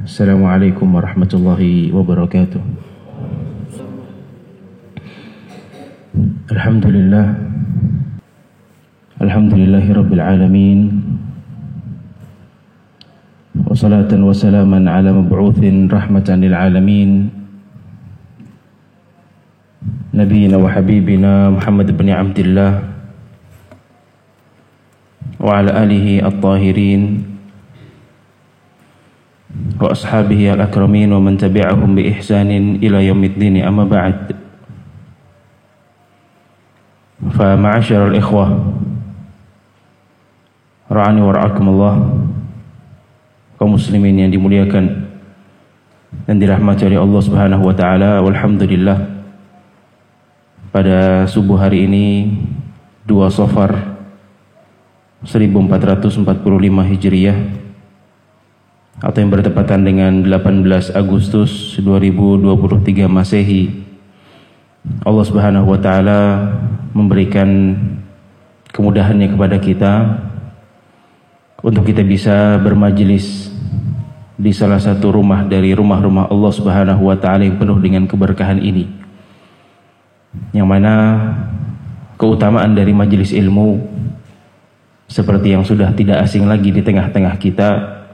Assalamualaikum warahmatullahi wabarakatuh. Alhamdulillahi rabbil alamin. Wassalatan wassalaman ala mab'uthin rahmatan lil alamin. Nabiyyina wa habibina Muhammad ibn Abdillah wa ala alihi at-tahirin wa ashabihi al-akramin wa man tabi'ahum bi ihsanin ila yaumiddin, amma ba'd. Fa ma'asyiral ikhwah ra'ani wa ra'akumullah, kaum muslimin yang dimuliakan dan dirahmati oleh Allah Subhanahu wa taala. Walhamdulillah, pada subuh hari ini 2 Safar 1445 Hijriah atau yang bertepatan dengan 18 Agustus 2023 Masehi, Allah Subhanahu wa taala memberikan kemudahannya kepada kita untuk kita bisa bermajelis di salah satu rumah dari rumah-rumah Allah Subhanahu wa taala yang penuh dengan keberkahan ini, yang mana keutamaan dari majelis ilmu seperti yang sudah tidak asing lagi di tengah-tengah kita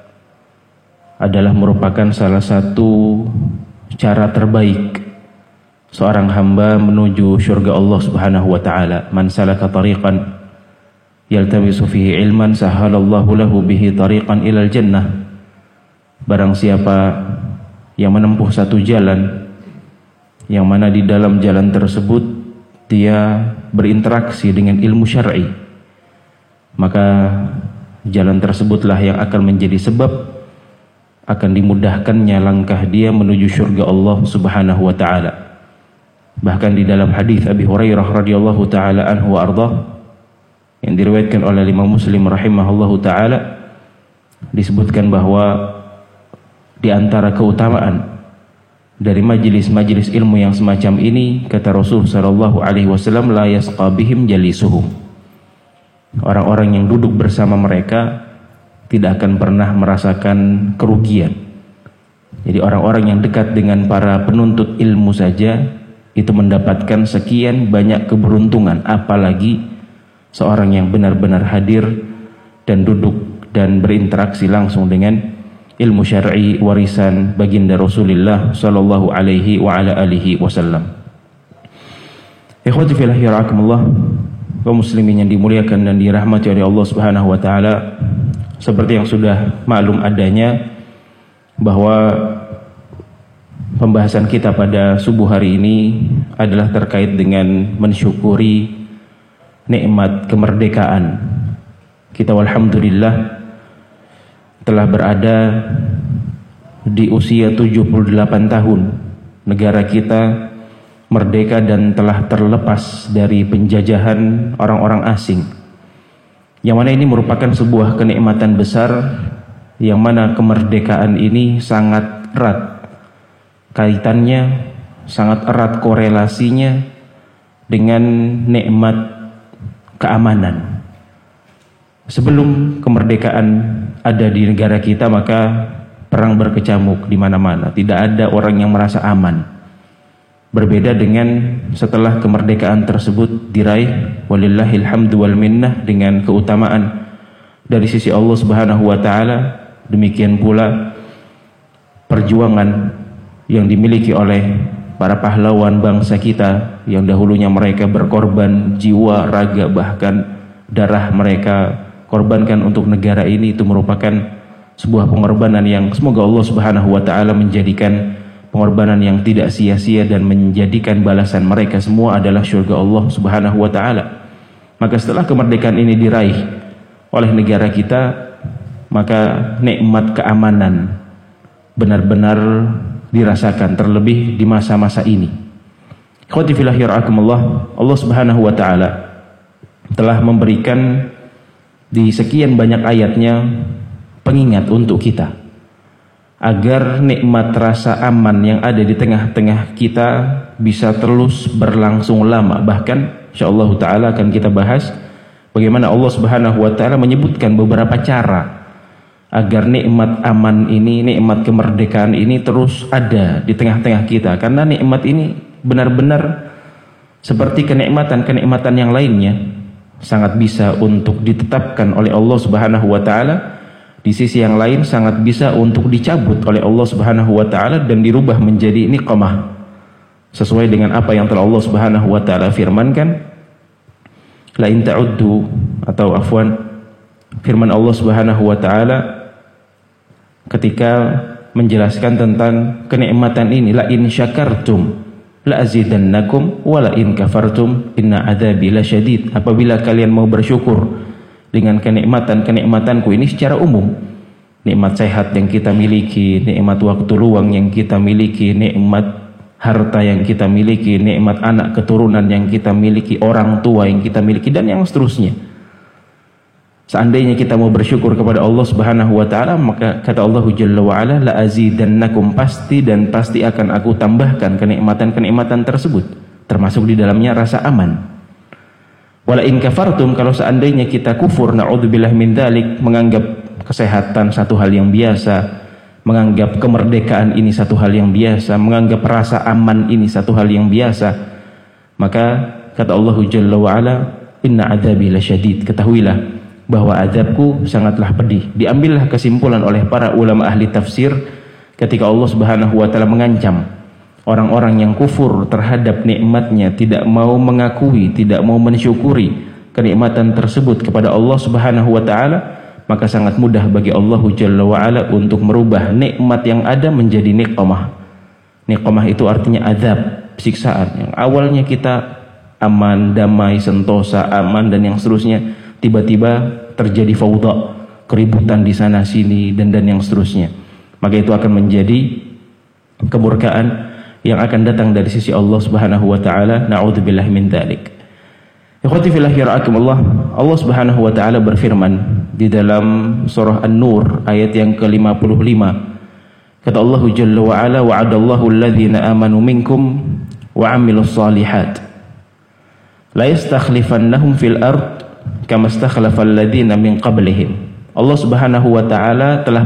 adalah merupakan salah satu cara terbaik seorang hamba menuju surga Allah Subhanahu wa taala. Man salaka tariqan yaltamisu fihi ilman sahalallahu lahu bihi tariqan ilal jannah. Barang siapa yang menempuh satu jalan yang mana di dalam jalan tersebut dia berinteraksi dengan ilmu syar'i, maka jalan tersebutlah yang akan menjadi sebab akan dimudahkannya langkah dia menuju surga Allah Subhanahu wa taala. Bahkan di dalam hadis Abi Hurairah radhiyallahu taala anhu wa ardhah yang diriwayatkan oleh Imam Muslim rahimahullahu taala, disebutkan bahwa di antara keutamaan dari majelis-majelis ilmu yang semacam ini, kata Rasul sallallahu alaihi wasallam, la yasqa bihim jalisuhum. Orang-orang yang duduk bersama mereka tidak akan pernah merasakan kerugian. Jadi orang-orang yang dekat dengan para penuntut ilmu saja itu mendapatkan sekian banyak keberuntungan, apalagi seorang yang benar-benar hadir dan duduk dan berinteraksi langsung dengan ilmu syar'i warisan baginda Rasulullah sallallahu alaihi wa ala alihi wasallam. Ikhwati fillah yarhakumullah, kaum muslimin yang dimuliakan dan dirahmati oleh Allah Subhanahu wa taala, seperti yang sudah maklum adanya bahwa pembahasan kita pada subuh hari ini adalah terkait dengan mensyukuri nikmat kemerdekaan. Kita walhamdulillah telah berada di usia 78 tahun negara kita merdeka dan telah terlepas dari penjajahan orang-orang asing, yang mana ini merupakan sebuah kenikmatan besar, yang mana kemerdekaan ini sangat erat kaitannya, sangat erat korelasinya dengan nikmat keamanan. Sebelum kemerdekaan ada di negara kita, maka perang berkecamuk di mana-mana, tidak ada orang yang merasa aman. Berbeda dengan setelah kemerdekaan tersebut diraih, walillahil hamdu wal minnah, dengan keutamaan dari sisi Allah Subhanahu wa taala. Demikian pula perjuangan yang dimiliki oleh para pahlawan bangsa kita yang dahulunya mereka berkorban jiwa, raga, bahkan darah mereka korbankan untuk negara ini, itu merupakan sebuah pengorbanan yang semoga Allah Subhanahu wa taala menjadikan pengorbanan yang tidak sia-sia dan menjadikan balasan mereka semua adalah surga Allah Subhanahu wa taala. Maka setelah kemerdekaan ini diraih oleh negara kita, maka nikmat keamanan benar-benar dirasakan, terlebih di masa-masa ini. Ikhwati fillah yarhakumullah, Allah Subhanahu wa taala telah memberikan di sekian banyak ayatnya pengingat untuk kita agar nikmat rasa aman yang ada di tengah-tengah kita bisa terus berlangsung lama. Bahkan insyaallah taala akan kita bahas bagaimana Allah Subhanahu wa taala menyebutkan beberapa cara agar nikmat aman ini, nikmat kemerdekaan ini terus ada di tengah-tengah kita, karena nikmat ini benar-benar seperti kenikmatan-kenikmatan yang lainnya sangat bisa untuk ditetapkan oleh Allah Subhanahu wa taala, di sisi yang lain sangat bisa untuk dicabut oleh Allah Subhanahu wa taala dan dirubah menjadi niqmah sesuai dengan apa yang telah Allah Subhanahu wa taala firmankan. La in ta'uddu, atau afwan, firman Allah Subhanahu wa taala ketika menjelaskan tentang kenikmatan ini, la in syakartum la azidannakum wa la in kafartum inna adzabi lasyadid. Apabila kalian mau bersyukur dengan kenikmatan-kenikmatanku ini secara umum, nikmat sehat yang kita miliki, nikmat waktu luang yang kita miliki, nikmat harta yang kita miliki, nikmat anak keturunan yang kita miliki, orang tua yang kita miliki, dan yang seterusnya. Seandainya kita mau bersyukur kepada Allah Subhanahu wa taala, maka kata Allah Jalla wa ala, la azidannakum, pasti dan pasti akan aku tambahkan kenikmatan-kenikmatan tersebut, termasuk di dalamnya rasa aman. Wala in kafartum, kalau seandainya kita kufur, naudzubillah min dzalik, menganggap kesehatan satu hal yang biasa, menganggap kemerdekaan ini satu hal yang biasa, menganggap rasa aman ini satu hal yang biasa, maka kata Allah Jalla wa ala, inna adzabi lasyadid, ketahuilah bahwa azabku sangatlah pedih. Diambillah kesimpulan oleh para ulama ahli tafsir ketika Allah Subhanahu wa taala mengancam orang-orang yang kufur terhadap nikmatnya, tidak mau mengakui, tidak mau mensyukuri kenikmatan tersebut kepada Allah Subhanahu wa taala, maka sangat mudah bagi Allah Jalla wa ala untuk merubah nikmat yang ada menjadi niqmah. Niqmah itu artinya azab, siksaan. Yang awalnya kita aman, damai, sentosa, aman dan yang seterusnya, tiba-tiba terjadi fawda, keributan di sana sini dan yang seterusnya. Maka itu akan menjadi kemurkaan yang akan datang dari sisi Allah Subhanahu wa taala. Na'udzubillah min dzalik. Ikhwati fillah yara'akumullah, Allah Subhanahu wa taala berfirman di dalam surah An-Nur ayat yang ke-55. Kata Allah Jalla wa ala, wa'adallahu alladhina amanu minkum wa 'amilus shalihat la yastakhlifannahum fil ard kama stakhlafal ladzina min qablihim. Allah Subhanahu wa taala telah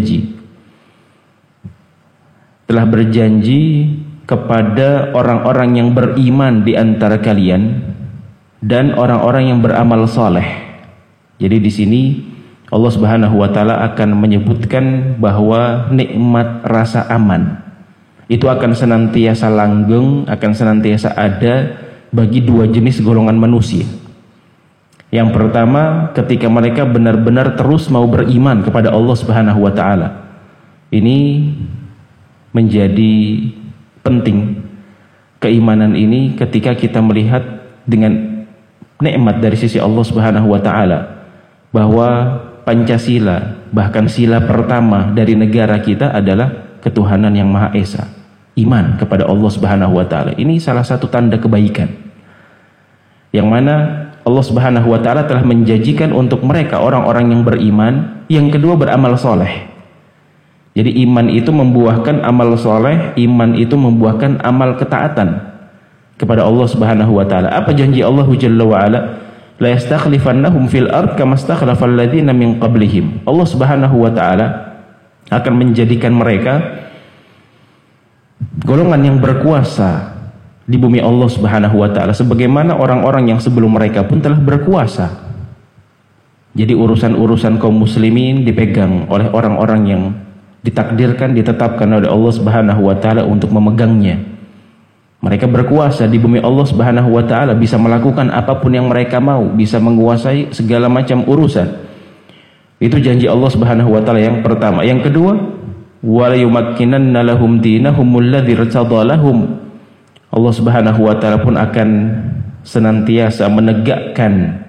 berjanji kepada orang-orang yang beriman di antara kalian dan orang-orang yang beramal saleh. Jadi di sini Allah Subhanahu wa taala akan menyebutkan bahwa nikmat rasa aman itu akan senantiasa langgeng, akan senantiasa ada bagi dua jenis golongan manusia. Yang pertama, ketika mereka benar-benar terus mau beriman kepada Allah Subhanahu wa taala. Ini menjadi penting, keimanan ini ketika kita melihat dengan nikmat dari sisi Allah Subhanahu wa taala, bahwa Pancasila, bahkan sila pertama dari negara kita adalah ketuhanan yang Maha Esa, iman kepada Allah Subhanahu wa taala. Ini salah satu tanda kebaikan, yang mana Allah Subhanahu wa taala telah menjanjikan untuk mereka orang-orang yang beriman. Yang kedua, beramal soleh. Jadi iman itu membuahkan amal soleh, iman itu membuahkan amal ketaatan kepada Allah Subhanahu wa taala. Apa janji Allah Jalla wa ala? La yastakhlifannahum fil ard kama stakhlafal ladzina min qablihim. Allah Subhanahu wa taala akan menjadikan mereka golongan yang berkuasa di bumi Allah Subhanahu wa taala, sebagaimana orang-orang yang sebelum mereka pun telah berkuasa. Jadi urusan-urusan kaum muslimin dipegang oleh orang-orang yang ditakdirkan, ditetapkan oleh Allah Subhanahu wa taala untuk memegangnya. Mereka berkuasa di bumi Allah Subhanahu wa taala, bisa melakukan apapun yang mereka mau, bisa menguasai segala macam urusan. Itu janji Allah Subhanahu wa taala yang pertama. Yang kedua, wa yumakkinanna lahum dinahumul ladzi irtada lahum. Allah Subhanahu wa taala pun akan senantiasa menegakkan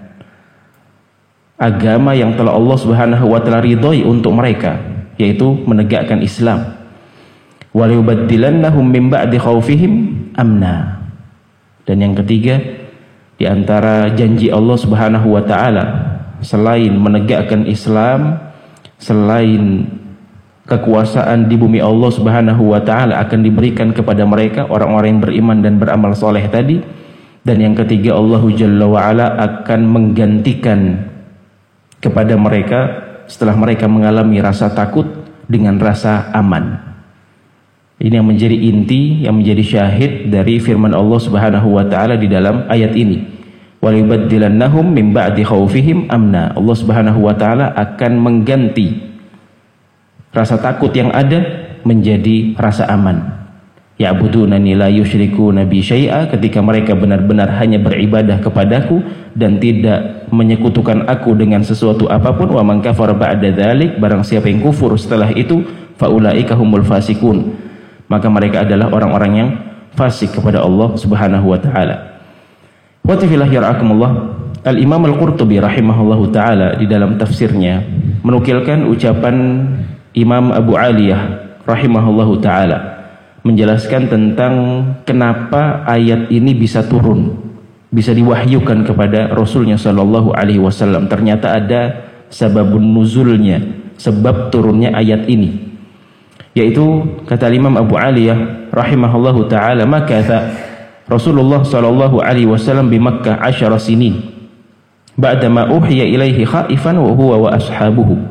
agama yang telah Allah Subhanahu wa taala ridhoi untuk mereka, yaitu menegakkan Islam. Wa yubaddilannahum min ba'di khaufihim amna. Dan yang ketiga, di antara janji Allah Subhanahu wa taala, selain menegakkan Islam, selain kekuasaan di bumi Allah Subhanahu wa taala akan diberikan kepada mereka, orang-orang yang beriman dan beramal soleh tadi. Dan yang ketiga, Allah Jalla wa ala akan menggantikan kepada mereka setelah mereka mengalami rasa takut dengan rasa aman. Ini yang menjadi inti, yang menjadi syahid dari firman Allah Subhanahu wa taala di dalam ayat ini. Waliyubaddilannahum min ba'di khaufihim amna. Allah Subhanahu wa taala akan mengganti rasa takut yang ada menjadi rasa aman. Ya'budunani la yusyrikuna bi syai'a, ketika mereka benar-benar hanya beribadah kepadaku dan tidak menyekutukan aku dengan sesuatu apapun. Wa man kafara ba'da dzalik, barang siapa yang kufur setelah itu, faulaika humul fasikun, maka mereka adalah orang-orang yang fasik kepada Allah Subhanahu wa taala. Wa tifillah yarhakumullah. Al-Imam Al-Qurtubi rahimahullahu taala di dalam tafsirnya menukilkan ucapan Imam Abu Aliyah rahimahullahu taala menjelaskan tentang kenapa ayat ini bisa turun, bisa diwahyukan kepada Rasulnya Shallallahu Alaihi Wasallam. Ternyata ada sababun nuzulnya, sebab turunnya ayat ini, yaitu kata Imam Abu Aliyah rahimahullahu taala, maka Rasulullah Shallallahu Alaihi Wasallam di Makkah 10 sinin ba'dama uhiya ilaihi khaifan wa huwa wa ashabuhu.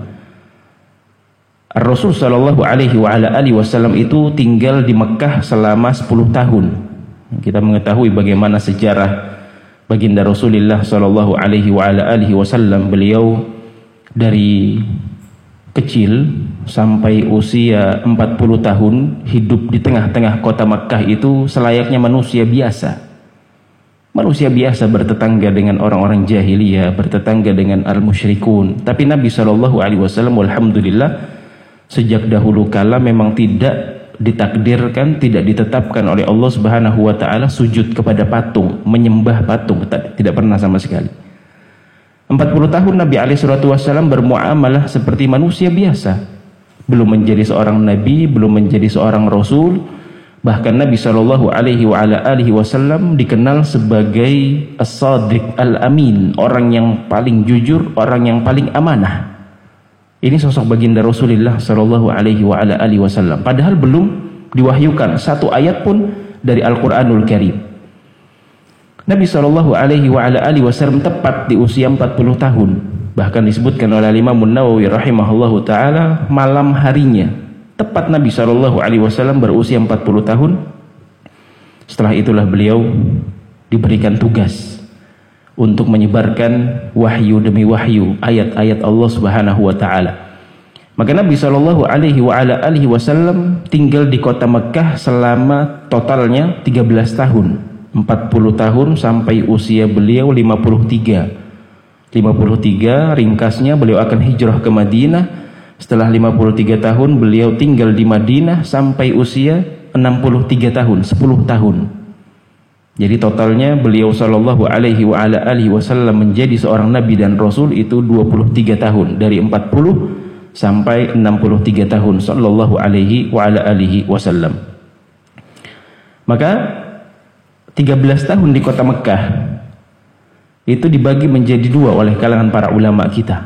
Rasul Shallallahu Alaihi Wasallam itu tinggal di Mekah selama 10 tahun. Kita mengetahui bagaimana sejarah baginda Rasulullah Shallallahu Alaihi Wasallam. Beliau dari kecil sampai usia 40 tahun hidup di tengah-tengah kota Mekah itu selayaknya manusia biasa. Manusia biasa bertetangga dengan orang-orang jahiliyah, bertetangga dengan al-musyrikun. Tapi Nabi Shallallahu Alaihi Wasallam alhamdulillah sejak dahulu kala memang tidak ditakdirkan, tidak ditetapkan oleh Allah Subhanahu wa taala sujud kepada patung, menyembah patung, tidak pernah sama sekali. 40 tahun Nabi alaihi salatu wasallam bermuamalah seperti manusia biasa. Belum menjadi seorang nabi, belum menjadi seorang rasul. Bahkan Nabi sallallahu alaihi wasallam dikenal sebagai as-sadiq al-amin, orang yang paling jujur, orang yang paling amanah. Ini sosok baginda Rasulullah Shallallahu Alaihi Wasallam. Padahal belum diwahyukan satu ayat pun dari Al-Quranul Karim. Nabi Shallallahu Alaihi Wasallam tepat di usia 40 tahun. Bahkan disebutkan oleh Imam Nawawi rahimahullahu taala, malam harinya tepat Nabi Shallallahu Alaihi Wasallam berusia 40 tahun. Setelah itulah beliau diberikan tugas untuk menyebarkan wahyu demi wahyu, ayat-ayat Allah Subhanahu wa taala. Maka Nabi Shallallahu Alaihi Wasallam tinggal di kota Mekah selama totalnya 13 tahun, 40 tahun sampai usia beliau 53. 53 ringkasnya beliau akan hijrah ke Madinah. Setelah 53 tahun beliau tinggal di Madinah sampai usia 63 tahun, 10 tahun. Jadi totalnya beliau Shallallahu Alaihi Wasallam menjadi seorang nabi dan rasul itu 23 tahun, dari 40 sampai 63 tahun Shallallahu Alaihi Wasallam. Maka 13 tahun di kota Mekah itu dibagi menjadi dua oleh kalangan para ulama kita.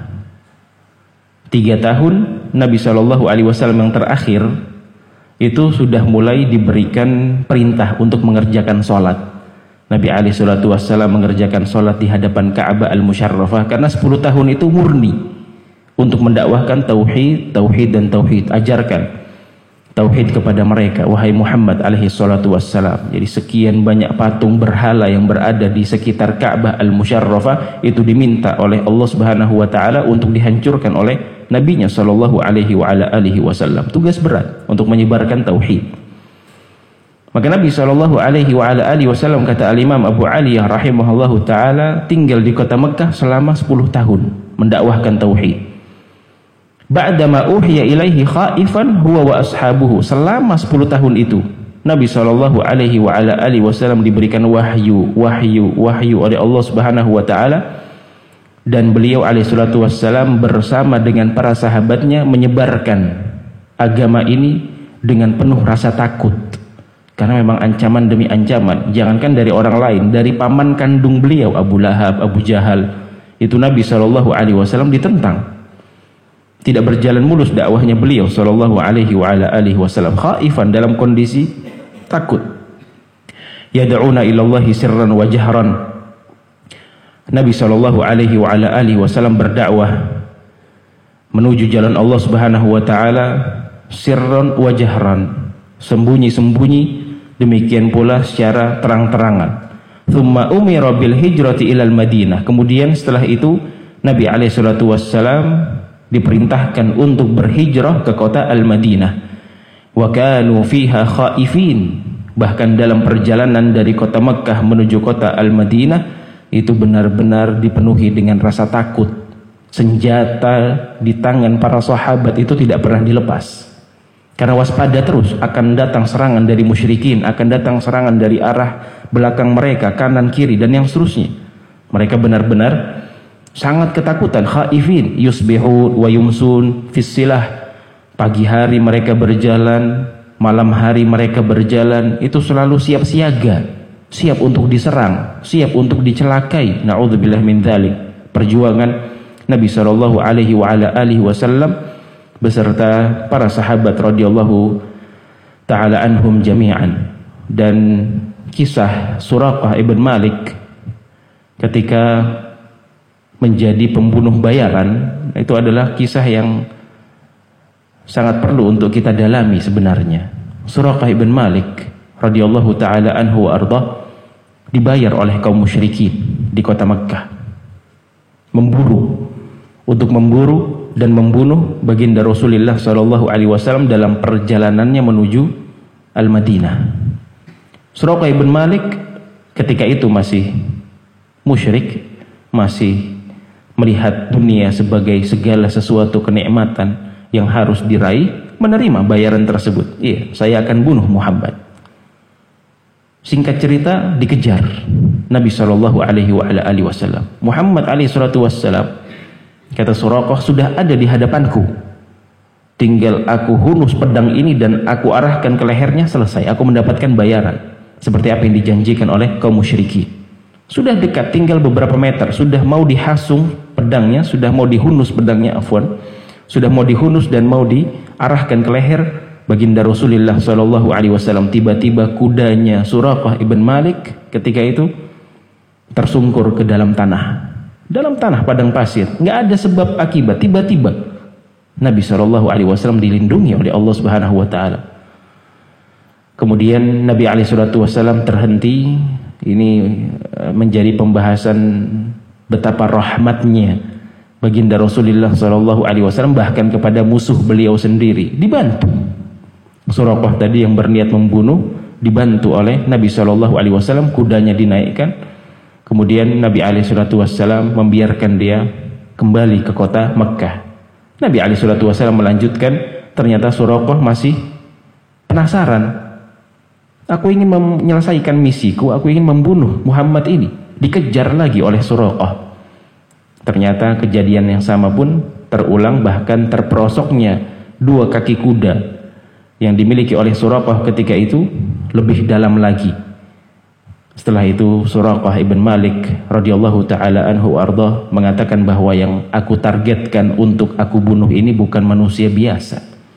3 tahun Nabi Shallallahu Alaihi Wasallam yang terakhir itu sudah mulai diberikan perintah untuk mengerjakan sholat. Nabi alaihi salatu wassalam mengerjakan sholat di hadapan Ka'bah al-Musyarrafah karena 10 tahun itu murni untuk mendakwahkan tauhid dan tauhid. Ajarkan tauhid kepada mereka, wahai Muhammad alaihi salatu wassalam. Jadi sekian banyak patung berhala yang berada di sekitar Ka'bah al-Musyarrafah itu diminta oleh Allah Subhanahu wa taala untuk dihancurkan oleh nabinya sallallahu alaihi wasallam. Tugas berat untuk menyebarkan tauhid. Maka Nabi Shallallahu Alaihi Wasallam, kata Al-Imam Abu Aliyah rahimahullahu taala, tinggal di kota Mekah selama 10 tahun mendakwahkan tauhid. Ba'dama uhiya ilaihi khaifan huwa wa ashabuhu. Selama 10 tahun itu Nabi Shallallahu Alaihi Wasallam diberikan wahyu oleh Allah Subhanahu wa taala, dan beliau alaihi salatu wassalam bersama dengan para sahabatnya menyebarkan agama ini dengan penuh rasa takut. Karena memang ancaman demi ancaman, jangankan dari orang lain, dari paman kandung beliau Abu Lahab, Abu Jahal, itu Nabi Shallallahu Alaihi Wasallam ditentang. Tidak berjalan mulus dakwahnya beliau Shallallahu Alaihi Wasallam, khaifan, dalam kondisi takut. Yad'una ilallahi sirran wa jahran. Nabi Shallallahu Alaihi Wasallam berdakwah menuju jalan Allah Subhanahu wa taala sirran wa jahran, sembunyi-sembunyi, demikian pula secara terang-terangan. Tsumma umira bil hijrati ilal Madinah. Kemudian setelah itu Nabi alaihi salatu wassalam diperintahkan untuk berhijrah ke kota Al-Madinah. Wa kanu fiha khaifin. Bahkan dalam perjalanan dari kota Mekkah menuju kota Al-Madinah itu benar-benar dipenuhi dengan rasa takut. Senjata di tangan para sahabat itu tidak pernah dilepas. Karena waspada terus, akan datang serangan dari musyrikin, akan datang serangan dari arah belakang mereka, kanan kiri dan yang seterusnya. Mereka benar-benar sangat ketakutan, khaifin, yusbihun wa yumsun fissilah. Pagi hari mereka berjalan, malam hari mereka berjalan, itu selalu siap siaga, siap untuk diserang, siap untuk dicelakai. Na'udzubillah min dzalik. Perjuangan Nabi sallallahu alaihi wasallam beserta para sahabat radhiyallahu taala anhum jami'an. Dan kisah Suraqah ibn Malik ketika menjadi pembunuh bayaran itu adalah kisah yang sangat perlu untuk kita dalami sebenarnya. Suraqah ibn Malik radhiyallahu taala anhu wa ardah dibayar oleh kaum musyrikin di kota Mekkah untuk memburu dan membunuh baginda Rasulullah sallallahu alaihi wasallam dalam perjalanannya menuju Al-Madinah. Suraqah ibn Malik ketika itu masih musyrik, masih melihat dunia sebagai segala sesuatu kenikmatan yang harus diraih, menerima bayaran tersebut. Iya, saya akan bunuh Muhammad. Singkat cerita, dikejar Nabi sallallahu alaihi wasallam. Muhammad alaihi salatu wassalam, kata Suraqah, sudah ada di hadapanku. Tinggal aku hunus pedang ini dan aku arahkan ke lehernya, selesai. Aku mendapatkan bayaran. Seperti apa yang dijanjikan oleh kaum musyrikin. Sudah dekat, tinggal beberapa meter. Sudah mau dihasung pedangnya, sudah mau dihunus pedangnya, afwan. Sudah mau dihunus dan mau diarahkan ke leher baginda Rasulullah sallallahu alaihi wasallam. Tiba-tiba kudanya Suraqah ibn Malik ketika itu tersungkur ke dalam tanah. Dalam tanah padang pasir, nggak ada sebab akibat, tiba-tiba Nabi sallallahu alaihi wasallam dilindungi oleh Allah Subhanahu wa taala. Kemudian Nabi alaihi salatu wasallam terhenti. Ini menjadi pembahasan betapa rahmatnya baginda Rasulullah sallallahu alaihi wasallam bahkan kepada musuh beliau sendiri, dibantu. Suraqah tadi yang berniat membunuh dibantu oleh Nabi sallallahu alaihi wasallam, kudanya dinaikkan. Kemudian Nabi alaihi salatu wassalam membiarkan dia kembali ke kota Mekkah. Nabi alaihi salatu wassalam melanjutkan, ternyata Suraqah masih penasaran. Aku ingin menyelesaikan misiku, aku ingin membunuh Muhammad ini. Dikejar lagi oleh Suraqah. Ternyata kejadian yang sama pun terulang, bahkan terperosoknya 2 kaki kuda yang dimiliki oleh Suraqah ketika itu lebih dalam lagi. Setelah itu Suraqah ibn Malik radhiyallahu taala anhu ardah mengatakan bahwa yang aku targetkan untuk aku bunuh ini bukan manusia biasa.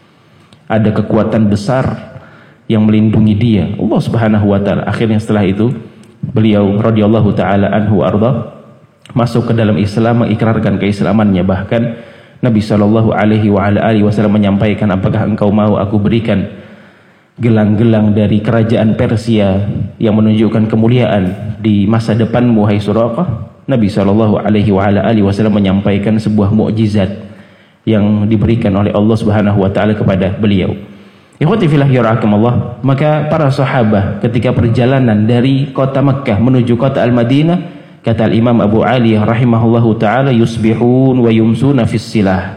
Ada kekuatan besar yang melindungi dia, Allah Subhanahu wa taala. Akhirnya setelah itu beliau radhiyallahu taala anhu ardah masuk ke dalam Islam, mengikrarkan keislamannya. Bahkan Nabi sallallahu alaihi wasallam menyampaikan, apakah engkau mau aku berikan gelang-gelang dari kerajaan Persia yang menunjukkan kemuliaan di masa depanmu, hai Suraqah? Nabi sallallahu alaihi wasallam menyampaikan sebuah mukjizat yang diberikan oleh Allah Subhanahu wa taala kepada beliau. Ikhwati fillah yarhakumullah, maka para sahabat ketika perjalanan dari kota Mekkah menuju kota Al-Madinah, kata Imam Abu Ali rahimahullahu taala, yusbihun wa yumsuna fis silah.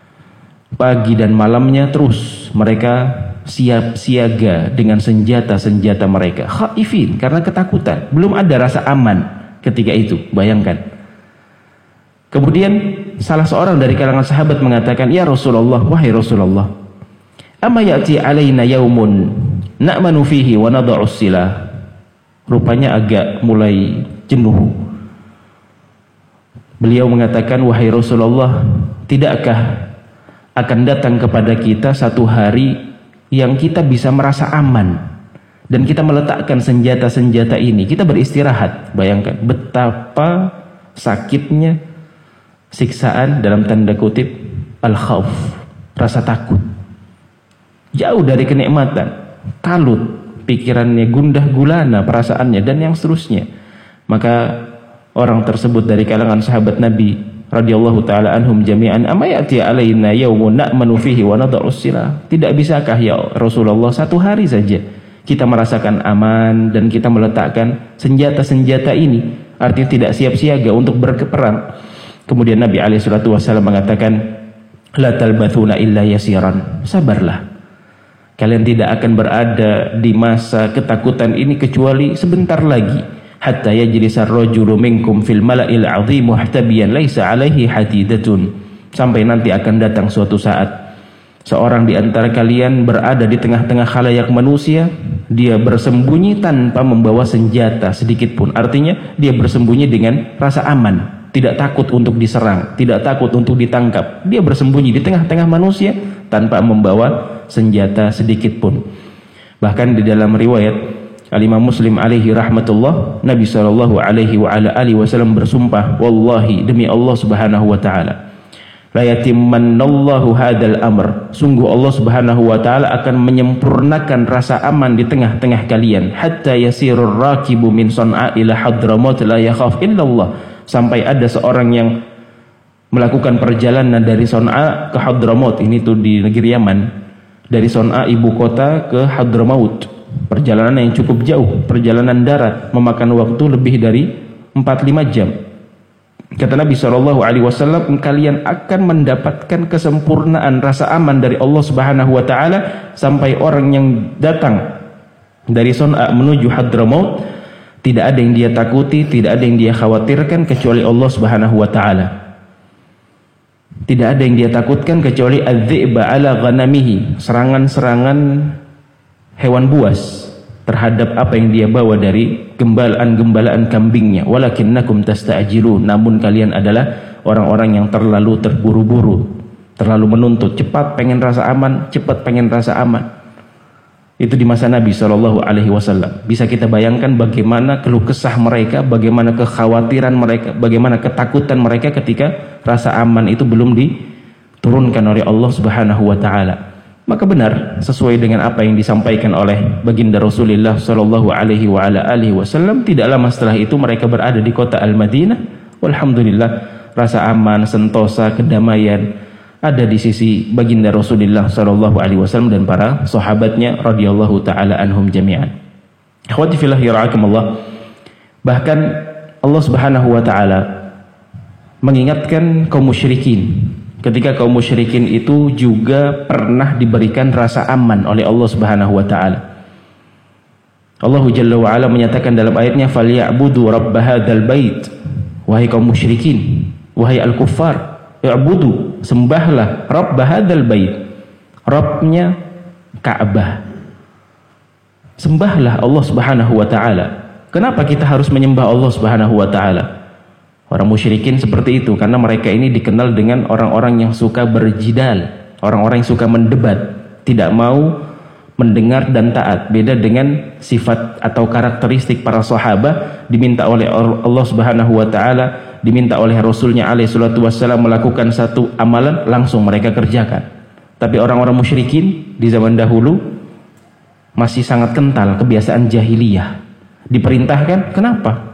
Pagi dan malamnya terus mereka siap siaga dengan senjata-senjata mereka. Khaifin, karena ketakutan, belum ada rasa aman ketika itu. Bayangkan. Kemudian salah seorang dari kalangan sahabat mengatakan, ya Rasulullah, wahai Rasulullah, amma ya'ti alaina yaumun na'manu fihi wa nada'u silah. Rupanya agak mulai jenuh. Beliau mengatakan, wahai Rasulullah, tidakkah akan datang kepada kita satu hari yang kita bisa merasa aman dan kita meletakkan senjata-senjata ini, kita beristirahat. Bayangkan betapa sakitnya siksaan dalam tanda kutip al-khauf, rasa takut. Jauh dari kenikmatan, kalut, pikirannya gundah gulana, perasaannya dan yang seterusnya. Maka orang tersebut dari kalangan sahabat Nabi radhiyallahu taala anhum jami'an, "Ama ya'ti alaina yaumun na'manu fihi wa nad'us silah." Tidak bisakah ya Rasulullah, satu hari saja kita merasakan aman dan kita meletakkan senjata-senjata ini, artinya tidak siap siaga untuk berperang. Kemudian Nabi alaihi salatu wasallam mengatakan, "La talbathuna illa yasiran." Sabarlah. Kalian tidak akan berada di masa ketakutan ini kecuali sebentar lagi. Hatta yajlisar rajulu minkum fil mala'il 'azim muhtabiyan laisa 'alaihi hadidatun. Sampai nanti akan datang suatu saat seorang di antara kalian berada di tengah-tengah khalayak manusia, dia bersembunyi tanpa membawa senjata sedikit pun. Artinya dia bersembunyi dengan rasa aman, tidak takut untuk diserang, tidak takut untuk ditangkap. Dia bersembunyi di tengah-tengah manusia tanpa membawa senjata sedikit pun. Bahkan di dalam riwayat Al-Imam Muslim alaihi rahmatullah, Nabi sallallahu alaihi wa ala alihi wasallam bersumpah, "Wallahi, demi Allah subhanahu wa ta'ala, la yatimmannallahu hadzal amr." Sungguh Allah subhanahu wa ta'ala akan menyempurnakan rasa aman di tengah-tengah kalian. Hatta yasirur rakibu min San'a ila Hadramaut la yakhaf illallah. Sampai ada seorang yang melakukan perjalanan dari San'a ke Hadramaut, ini tuh di negeri Yaman. Dari San'a ibu kota ke Hadramaut, perjalanan yang cukup jauh, perjalanan darat, memakan waktu lebih dari 4-5 jam. Kata Nabi SAW, kalian akan mendapatkan kesempurnaan rasa aman dari Allah Subhanahu wa ta'ala, sampai orang yang datang dari San'a menuju Hadramaut tidak ada yang dia takuti, tidak ada yang dia khawatirkan kecuali Allah Subhanahu wa ta'ala. Tidak ada yang dia takutkan kecuali adz-dzi'ba ala ghanamihi, serangan-serangan hewan buas terhadap apa yang dia bawa dari gembalaan-gembalaan kambingnya. Walakinnakum tasta'jilun, namun kalian adalah orang-orang yang terlalu terburu-buru, terlalu menuntut, cepat pengen rasa aman, cepat pengen rasa aman. Itu di masa Nabi SAW. Bisa kita bayangkan bagaimana keluh kesah mereka, bagaimana kekhawatiran mereka, bagaimana ketakutan mereka ketika rasa aman itu belum diturunkan oleh Allah Subhanahu wa ta'ala. Maka benar sesuai dengan apa yang disampaikan oleh baginda Rasulullah sallallahu alaihi wa ala alihi wasallam, tidak lama setelah itu mereka berada di kota Al-Madinah. Walhamdulillah, rasa aman, sentosa, kedamaian ada di sisi baginda Rasulullah sallallahu alaihi wasallam dan para sahabatnya radhiyallahu taala anhum jami'an. Akhwati fillah yarhamukallah. Bahkan Allah Subhanahu wa taala mengingatkan kaum musyrikin ketika kaum musyrikin itu juga pernah diberikan rasa aman oleh Allah Subhanahu wa taala. Allah Jalla wa ala menyatakan dalam ayatnya, "Falyabudu rabb hadzal bait." Wahai kaum musyrikin, wahai al-kuffar, i'budu, sembahlah rabb hadzal bait. Rabbnya Ka'bah. Sembahlah Allah Subhanahu wa taala. Kenapa kita harus menyembah Allah Subhanahu wa taala? Orang musyrikin seperti itu karena mereka ini dikenal dengan orang-orang yang suka berjidal, orang-orang yang suka mendebat, tidak mau mendengar dan taat. Beda dengan sifat atau karakteristik para sahabat, diminta oleh Allah Subhanahu wa taala, diminta oleh Rasulnya alaihi salatu wassalam melakukan satu amalan, langsung mereka kerjakan. Tapi orang-orang musyrikin di zaman dahulu masih sangat kental kebiasaan jahiliyah. Diperintahkan, kenapa?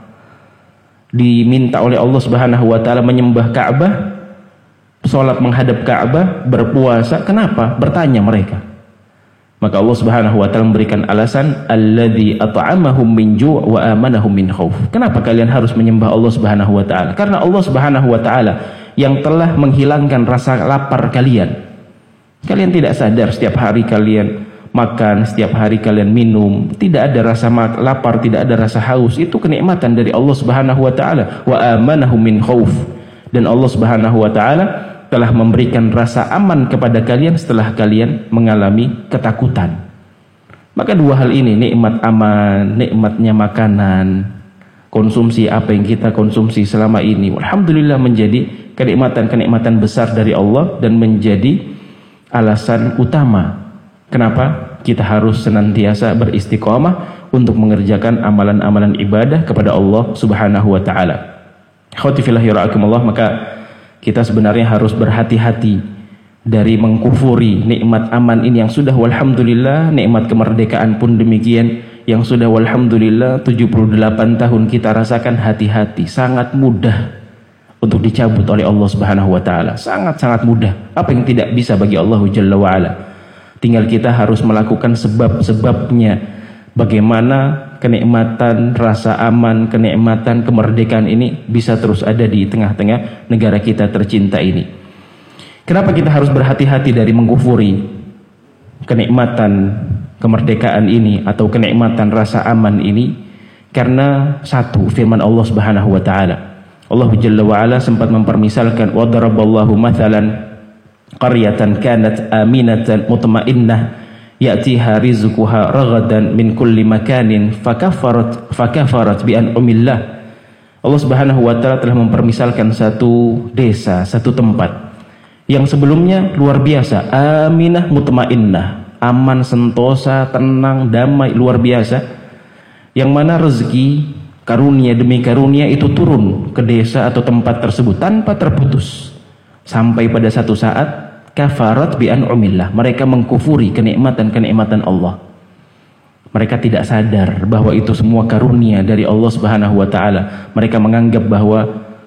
Diminta oleh Allah Subhanahu wa taala menyembah Ka'bah, salat menghadap Ka'bah, berpuasa, kenapa? Bertanya mereka. Maka Allah Subhanahu wa taala memberikan alasan, alladzi at'amahum min ju' wa amanahum min khauf. Kenapa kalian harus menyembah Allah Subhanahu wa taala? Karena Allah Subhanahu wa taala yang telah menghilangkan rasa lapar kalian. Kalian tidak sadar setiap hari kalian makan, setiap hari kalian minum, tidak ada rasa lapar, tidak ada rasa haus. Itu kenikmatan dari Allah Subhanahu wa taala. Wa amanahum min khauf. Dan Allah Subhanahu wa taala telah memberikan rasa aman kepada kalian setelah kalian mengalami ketakutan. Maka dua hal ini, nikmat aman, nikmatnya makanan, konsumsi apa yang kita konsumsi selama ini, alhamdulillah menjadi kenikmatan-kenikmatan besar dari Allah dan menjadi alasan utama kenapa kita harus senantiasa beristiqamah untuk mengerjakan amalan-amalan ibadah kepada Allah Subhanahu wa taala. Akhwati fillah yarhamukallah, maka kita sebenarnya harus berhati-hati dari mengkufuri nikmat aman ini yang sudah walhamdulillah, nikmat kemerdekaan pun demikian yang sudah walhamdulillah 78 tahun kita rasakan, hati-hati, sangat mudah untuk dicabut oleh Allah Subhanahu wa taala. Sangat-sangat mudah. Apa yang tidak bisa bagi Allah Jalla wa ala. Tinggal kita harus melakukan sebab-sebabnya. Bagaimana kenikmatan rasa aman, kenikmatan kemerdekaan ini bisa terus ada di tengah-tengah negara kita tercinta ini. Kenapa kita harus berhati-hati dari mengkufuri kenikmatan kemerdekaan ini atau kenikmatan rasa aman ini? Karena satu, firman Allah Subhanahu wa taala. Allah Jalla wa ala sempat mempermisalkan, wa daraballahu mathalan qaryatan kanat aminatan mutmainnah ya'tiha rizquha ragadan min kulli makanin fakafarat bi an'amillah. Allah Subhanahu wa taala telah mempermisalkan satu desa, satu tempat yang sebelumnya luar biasa, aminah mutmainnah, aman, sentosa, tenang, damai, luar biasa, yang mana rezeki, karunia demi karunia itu turun ke desa atau tempat tersebut tanpa terputus, sampai pada satu saat kafarat bi an'amillah, mereka mengkufuri kenikmatan-kenikmatan Allah. Mereka tidak sadar bahwa itu semua karunia dari Allah Subhanahu wa taala. Mereka menganggap bahwa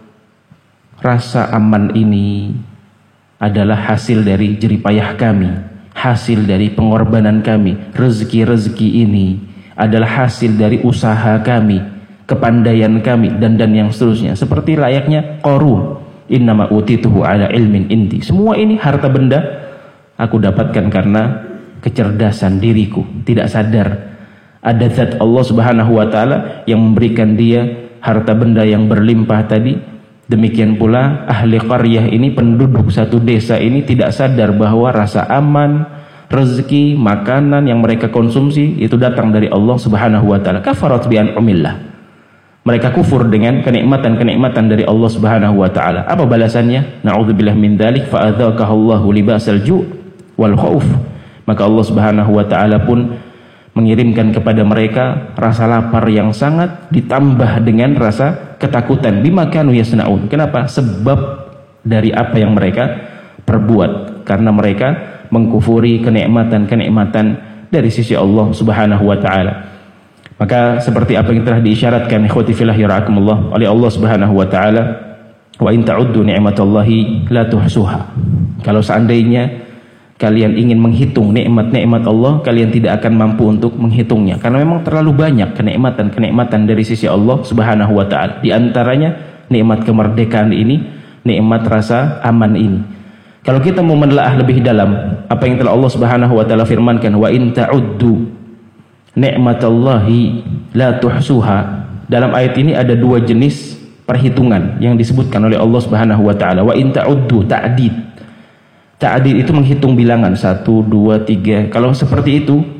rasa aman ini adalah hasil dari jeripayah kami, hasil dari pengorbanan kami. Rezeki-rezeki ini adalah hasil dari usaha kami, kepandaian kami, dan yang seterusnya. Seperti layaknya Qarun, innama utituhu ala ilmin indi. Semua ini harta benda aku dapatkan karena kecerdasan diriku. Tidak sadar ada zat Allah Subhanahu wa taala yang memberikan dia harta benda yang berlimpah tadi. Demikian pula ahli qaryah ini, penduduk satu desa ini tidak sadar bahwa rasa aman, rezeki, makanan yang mereka konsumsi itu datang dari Allah Subhanahu wa taala. Kafarat bi an'amillah. Mereka kufur dengan kenikmatan-kenikmatan dari Allah Subhanahu wa taala. Apa balasannya? Na'udzubillah min dzalik, fa adzaqahallahu libasal ju' wal khauf. Maka Allah Subhanahu wa taala pun mengirimkan kepada mereka rasa lapar yang sangat ditambah dengan rasa ketakutan. Bima kanu yasnaun. Kenapa? Sebab dari apa yang mereka perbuat. Karena mereka mengkufuri kenikmatan-kenikmatan dari sisi Allah Subhanahu wa taala. Maka seperti apa yang telah diisyaratkan ikhwati fillah yarhakumullah oleh Allah Subhanahu wa taala, wa in ta'uddu ni'matallahi la tuhsuha. Kalau seandainya kalian ingin menghitung nikmat-nikmat Allah, kalian tidak akan mampu untuk menghitungnya, karena memang terlalu banyak kenikmatan-kenikmatan dari sisi Allah Subhanahu wa taala. Di antaranya nikmat kemerdekaan ini, nikmat rasa aman ini. Kalau kita mau menelaah lebih dalam apa yang telah Allah Subhanahu wa taala firmankan, wa in ta'uddu ni'matallahi la tuhsuha. Dalam ayat ini ada dua jenis perhitungan yang disebutkan oleh Allah Subhanahu wa taala. Wa in ta'uddu, ta'did. Ta'did itu menghitung bilangan 1 2 3. Kalau seperti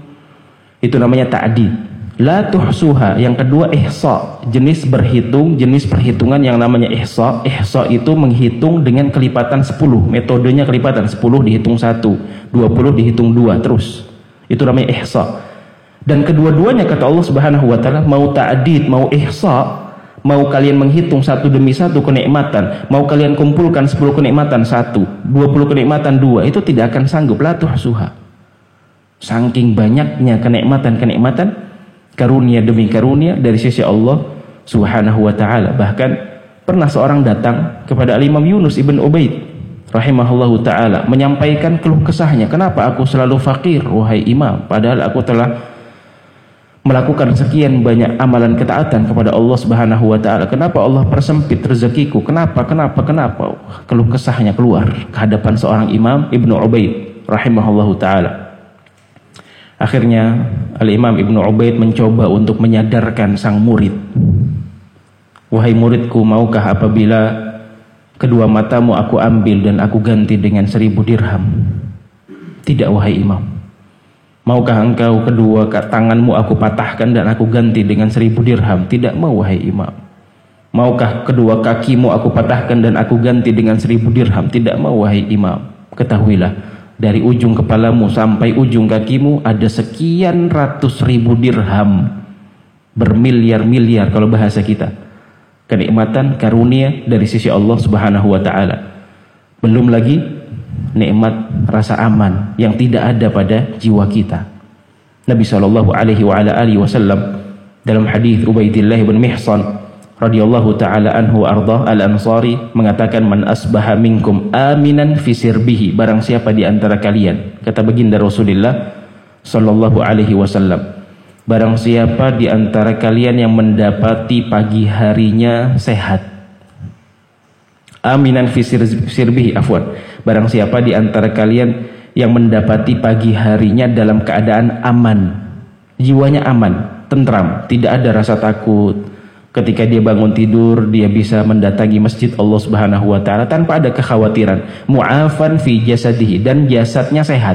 itu namanya ta'did. La tuhsuha, yang kedua ihsa, jenis berhitung, jenis perhitungan yang namanya ihsa. Ihsa itu menghitung dengan kelipatan 10. Metodenya kelipatan 10 dihitung 1, 20 dihitung 2 terus. Itu namanya ihsa. Dan kedua-duanya kata Allah Subhanahu wa taala, mau ta'did, mau ihsa, mau kalian menghitung satu demi satu kenikmatan, mau kalian kumpulkan 10 kenikmatan 1, 20 kenikmatan 2, itu tidak akan sanggup. La tuhsuha. Saking banyaknya kenikmatan-kenikmatan, karunia demi karunia dari sisi Allah Subhanahu wa taala. Bahkan pernah seorang datang kepada Imam Yunus ibn Ubaid rahimahullahu taala menyampaikan keluh kesahnya, kenapa aku selalu fakir wahai imam, padahal aku telah melakukan sekian banyak amalan ketaatan kepada Allah Subhanahu wa taala. Kenapa Allah persempit rezekiku? Kenapa? Keluh kesahnya keluar ke hadapan seorang Imam Ibnu Ubaid rahimahullahu taala. Akhirnya Al-Imam Ibnu Ubaid mencoba untuk menyadarkan sang murid. Wahai muridku, maukah apabila kedua matamu aku ambil dan aku ganti dengan 1000 dirham? Tidak wahai imam. Maukah engkau kedua tanganmu aku patahkan dan aku ganti dengan 1000 dirham? Tidak mau wahai imam. Maukah kedua kakimu aku patahkan dan aku ganti dengan 1000 dirham? Tidak mau wahai imam. Ketahuilah, dari ujung kepalamu sampai ujung kakimu ada sekian ratus ribu dirham, bermiliar-miliar kalau bahasa kita, kenikmatan karunia dari sisi Allah Subhanahu wa taala. Belum lagi nikmat rasa aman yang tidak ada pada jiwa kita. Nabi SAW dalam hadis Ubaidillah bin Mihsan radhiyallahu taala anhu arda al-Ansari mengatakan, man asbaha minkum aminan fi sirbihi, barang siapa di antara kalian, kata baginda Rasulullah sallallahu alaihi wasallam, barang siapa di antara kalian yang mendapati pagi harinya sehat. Aminan fi sirbihi, afwan, barang siapa di antara kalian yang mendapati pagi harinya dalam keadaan aman, jiwanya aman, tentram, tidak ada rasa takut. Ketika dia bangun tidur, dia bisa mendatangi masjid Allah Subhanahu wa taala tanpa ada kekhawatiran. Mu'afan fi jasadihi, dan jasadnya sehat.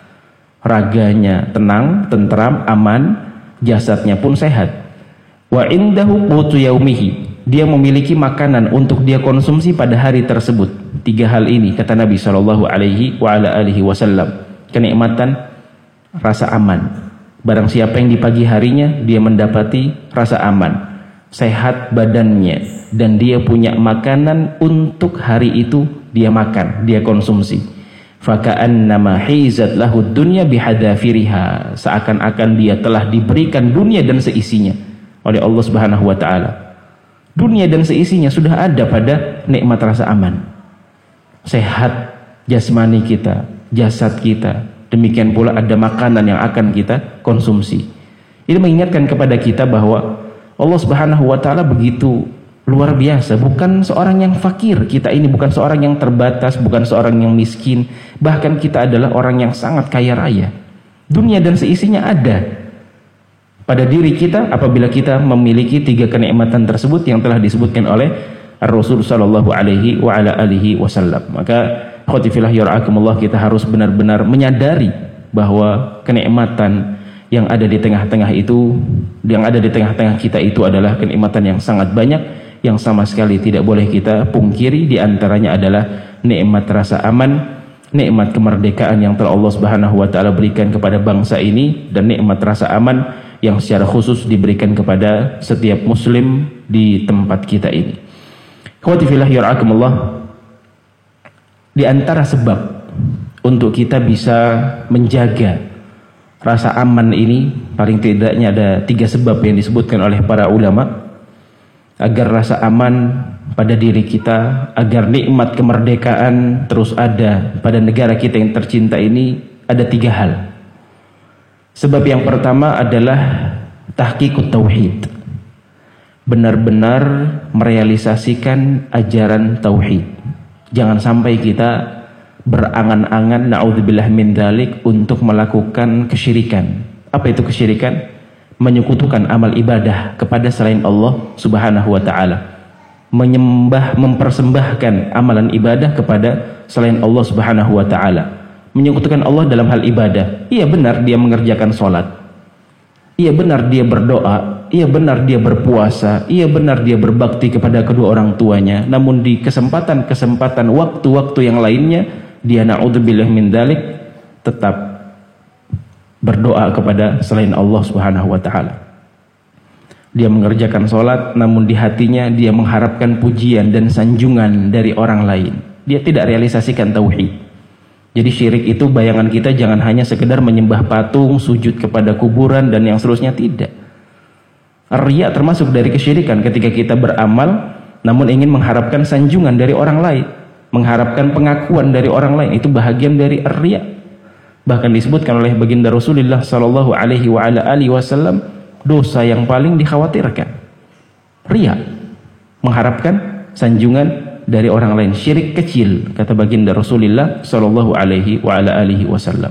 Raganya tenang, tentram, aman, jasadnya pun sehat. Wa indahu qutu yaumihi, dia memiliki makanan untuk dia konsumsi pada hari tersebut. 3 hal ini kata Nabi SAW, kenikmatan rasa aman. Barang siapa yang di pagi harinya dia mendapati rasa aman, sehat badannya, dan dia punya makanan untuk hari itu dia makan, dia konsumsi. Faka'annama hizat lahu dunya bihadafiriha, seakan-akan dia telah diberikan dunia dan seisinya oleh Allah Subhanahu wa taala. Dunia dan seisinya sudah ada pada nikmat rasa aman. Sehat jasmani kita, jasad kita, demikian pula ada makanan yang akan kita konsumsi. Ini mengingatkan kepada kita bahwa Allah Subhanahu wa taala begitu luar biasa, bukan seorang yang fakir. Kita ini bukan seorang yang terbatas, bukan seorang yang miskin, bahkan kita adalah orang yang sangat kaya raya. Dunia dan seisinya ada pada diri kita apabila kita memiliki 3 kenikmatan tersebut yang telah disebutkan oleh Rasul sallallahu alaihi wa ala alihi wasallam. Maka khoti fillah yara'akumullah, kita harus benar-benar menyadari bahwa kenikmatan yang ada di tengah-tengah itu, yang ada di tengah-tengah kita itu adalah kenikmatan yang sangat banyak, yang sama sekali tidak boleh kita pungkiri. Di antaranya adalah nikmat rasa aman, nikmat kemerdekaan yang telah Allah Subhanahu wa taala berikan kepada bangsa ini, dan nikmat rasa aman yang secara khusus diberikan kepada setiap muslim di tempat kita ini. Khawati fillah yar'akumullah, di antara sebab untuk kita bisa menjaga rasa aman ini, paling tidaknya ada 3 sebab yang disebutkan oleh para ulama agar rasa aman pada diri kita, agar nikmat kemerdekaan terus ada pada negara kita yang tercinta ini. Ada 3 hal. Sebab yang pertama adalah tahqiqut tauhid, benar-benar merealisasikan ajaran tauhid. Jangan sampai kita berangan-angan, na'udzubillah min dzalik, untuk melakukan kesyirikan. Apa itu kesyirikan? Menyekutukan amal ibadah kepada selain Allah Subhanahu wa taala. Menyembah, mempersembahkan amalan ibadah kepada selain Allah Subhanahu wa taala. Menyekutukan Allah dalam hal ibadah. Iya benar dia mengerjakan sholat, iya benar dia berdoa, iya benar dia berpuasa, iya benar dia berbakti kepada kedua orang tuanya, namun di kesempatan-kesempatan waktu-waktu yang lainnya dia na'udzubillah min dzalik tetap berdoa kepada selain Allah Subhanahu wa taala. Dia mengerjakan sholat, namun di hatinya dia mengharapkan pujian dan sanjungan dari orang lain. Dia tidak realisasikan tauhid. Jadi syirik itu bayangan kita jangan hanya sekedar menyembah patung, sujud kepada kuburan dan yang seterusnya, tidak. Riya termasuk dari kesyirikan ketika kita beramal namun ingin mengharapkan sanjungan dari orang lain, mengharapkan pengakuan dari orang lain, itu bahagian dari riya. Bahkan disebutkan oleh baginda Rasulullah sallallahu alaihi wa ala alihi wasallam, dosa yang paling dikhawatirkan riya, mengharapkan sanjungan dari orang lain, syirik kecil, kata baginda Rasulullah sallallahu alaihi wa ala alihi wasallam.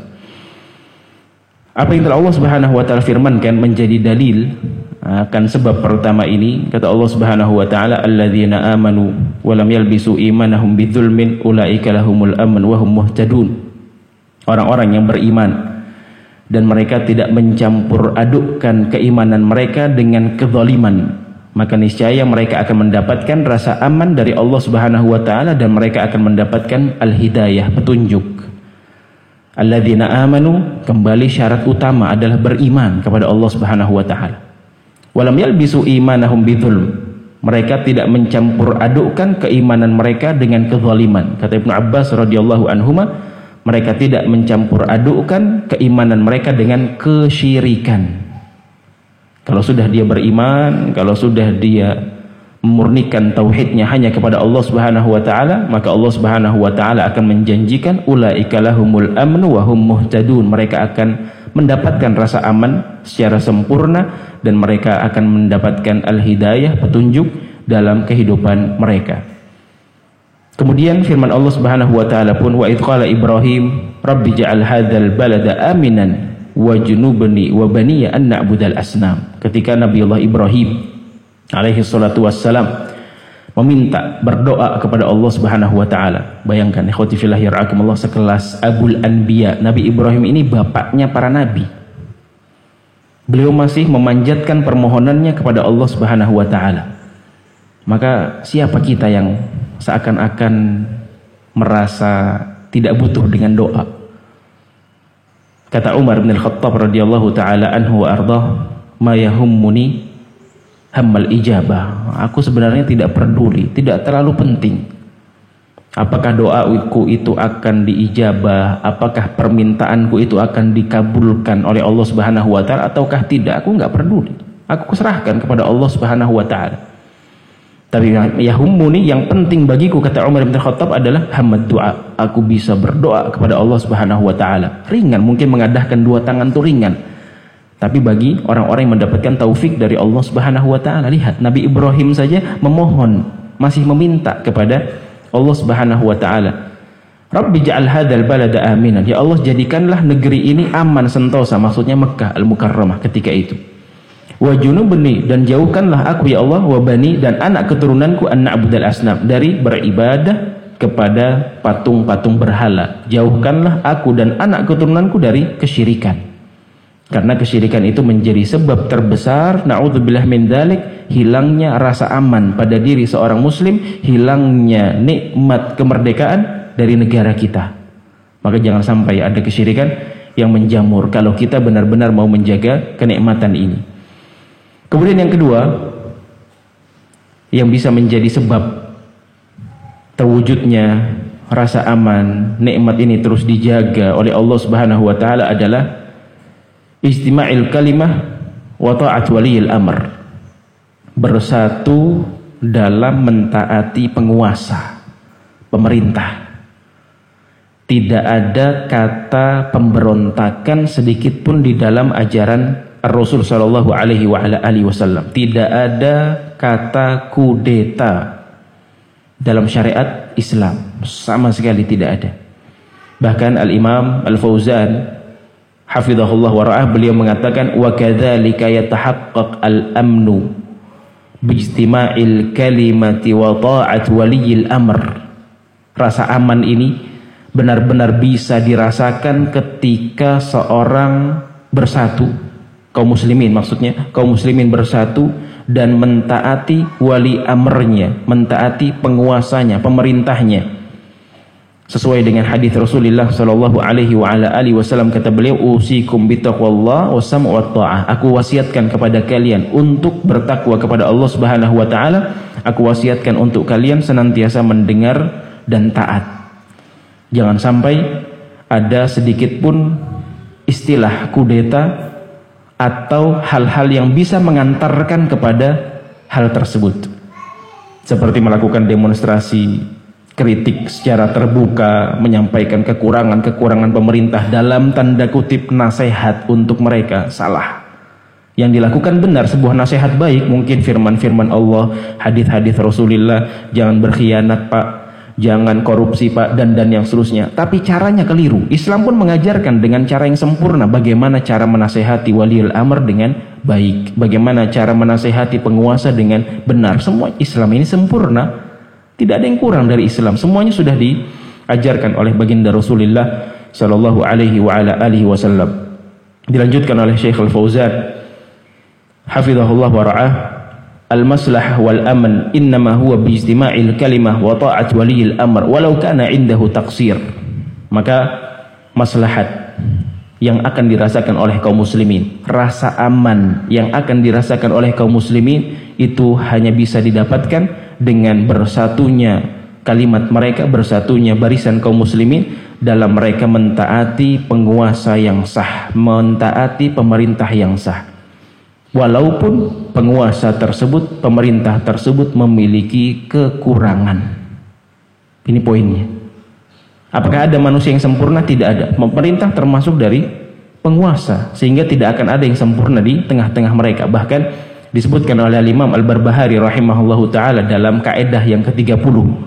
Apa yang telah Allah Subhanahu wa taala firmankan menjadi dalil akan sebab pertama ini, kata Allah Subhanahu wa taala, alladzina amanu wa lam yalbisu imanahum bidzulmin ulaika lahumul amn wa hum muhtadun. Orang-orang yang beriman dan mereka tidak mencampur adukkan keimanan mereka dengan kezaliman, maka niscaya mereka akan mendapatkan rasa aman dari Allah Subhanahu wa taala dan mereka akan mendapatkan al-hidayah, petunjuk. Alladzina amanu, kembali syarat utama adalah beriman kepada Allah Subhanahu wa taala. Walam yalbisu imanahum bidzulm, mereka tidak mencampur adukkan keimanan mereka dengan kezaliman. Kata Ibnu Abbas radhiyallahu anhuma, mereka tidak mencampur adukkan keimanan mereka dengan kesyirikan. Kalau sudah dia beriman, kalau sudah dia memurnikan tauhidnya hanya kepada Allah Subhanahu wa taala, maka Allah Subhanahu wa taala akan menjanjikan ulaika lahumul amnu wa hum muhtadun. Mereka akan mendapatkan rasa aman secara sempurna dan mereka akan mendapatkan al-hidayah, petunjuk dalam kehidupan mereka. Kemudian firman Allah Subhanahu wa taala pun, wa idz qala Ibrahim rabbi ja'al hadzal balada aminan wajnubni wa baniya an na'budal asnam. Ketika Nabiullah Ibrahim alaihi salatu wassalam meminta, berdoa kepada Allah Subhanahu wa taala. Bayangkan ikhwati fillah yarhakumullah, sekelas Abul Anbiya, Nabi Ibrahim ini bapaknya para nabi. Beliau masih memanjatkan permohonannya kepada Allah Subhanahu wa taala. Maka siapa kita yang seakan-akan merasa tidak butuh dengan doa? Kata Umar bin Al-Khattab radhiyallahu taala anhu wa ardhah, ma yahummuni hammal ijabah. Aku sebenarnya tidak peduli, tidak terlalu penting apakah doaku itu akan diijabah, apakah permintaanku itu akan dikabulkan oleh Allah Subhanahu wa taala ataukah tidak. Aku enggak peduli. Aku serahkan kepada Allah Subhanahu wa taala. Tapi yahummuni, yang penting bagiku, kata Umar bin Khattab, adalah hamad doa. Aku bisa berdoa kepada Allah Subhanahu wa taala. Ringan, mungkin mengadahkan dua tangan itu ringan. Tapi bagi orang-orang yang mendapatkan taufik dari Allah Subhanahu wa taala, lihat Nabi Ibrahim saja memohon, masih meminta kepada Allah Subhanahu wa taala. Rabbi ja'al hadzal balada aminan. Ya Allah, jadikanlah negeri ini aman sentosa, maksudnya Mekah Al-Mukarramah ketika itu. Wa junubni, dan jauhkanlah aku ya Allah, wa bani, dan anak keturunanku, an na'budal asnam, dari beribadah kepada patung-patung berhala. Jauhkanlah aku dan anak keturunanku dari kesyirikan. Karena kesyirikan itu menjadi sebab terbesar, na'udzubillah min dzalik, hilangnya rasa aman pada diri seorang muslim, hilangnya nikmat kemerdekaan dari negara kita. Maka jangan sampai ada kesyirikan yang menjamur kalau kita benar-benar mau menjaga kenikmatan ini. Kemudian yang kedua yang bisa menjadi sebab terwujudnya rasa aman, nikmat ini terus dijaga oleh Allah Subhanahu wa taala adalah istima'il kalimah wa ta'at waliyil amr. Bersatu dalam mentaati penguasa, pemerintah. Tidak ada kata pemberontakan sedikit pun di dalam ajaran Rasul sallallahu alaihi wasallam. Tidak ada kata kudeta dalam syariat Islam, sama sekali tidak ada. Bahkan Al-Imam Al-Fauzan hafizahullah wa ra'ah, beliau mengatakan wa kadzalika yatahaqqaq al-amnu bijtima'il kalimati wa ta'at waliyil amr. Rasa aman ini benar-benar bisa dirasakan ketika seorang bersatu, kaum muslimin maksudnya, kaum muslimin bersatu dan mentaati wali amrnya, mentaati penguasanya, pemerintahnya, sesuai dengan hadis Rasulullah sallallahu alaihi wasallam. Kata beliau, usikum bitaqwallah wasam' wa ta'ah. Aku wasiatkan kepada kalian untuk bertakwa kepada Allah Subhanahu wa taala. Aku wasiatkan untuk kalian senantiasa mendengar dan taat. Jangan sampai ada sedikit pun istilah kudeta atau hal-hal yang bisa mengantarkan kepada hal tersebut, seperti melakukan demonstrasi, kritik secara terbuka, menyampaikan kekurangan-kekurangan pemerintah dalam tanda kutip nasihat untuk mereka. Salah. Yang dilakukan benar, sebuah nasihat baik, mungkin firman-firman Allah, hadis-hadis Rasulullah, jangan berkhianat Pak, jangan korupsi Pak, dan yang seterusnya. Tapi caranya keliru. Islam pun mengajarkan dengan cara yang sempurna bagaimana cara menasehati waliul amr dengan baik, bagaimana cara menasehati penguasa dengan benar. Semua Islam ini sempurna, tidak ada yang kurang dari Islam. Semuanya sudah diajarkan oleh baginda Rasulullah sallallahu alaihi wasallam. Dilanjutkan oleh Syekh Al-Fauzan hafizahullah wa ra'ah, al-maslah wal aman innama huwa biijtima'il kalimah wa ta'at waliyil amr walau kana indahu taqsir. Maka maslahat yang akan dirasakan oleh kaum muslimin, rasa aman yang akan dirasakan oleh kaum muslimin, itu hanya bisa didapatkan dengan bersatunya kalimat mereka, bersatunya barisan kaum muslimin dalam mereka mentaati penguasa yang sah, mentaati pemerintah yang sah. Walaupun penguasa tersebut, pemerintah tersebut memiliki kekurangan. Ini poinnya. Apakah ada manusia yang sempurna? Tidak ada. Pemerintah termasuk dari penguasa, sehingga tidak akan ada yang sempurna di tengah-tengah mereka. Bahkan disebutkan oleh Imam Al-Barbahari rahimahullahu ta'ala dalam kaedah yang ke-30,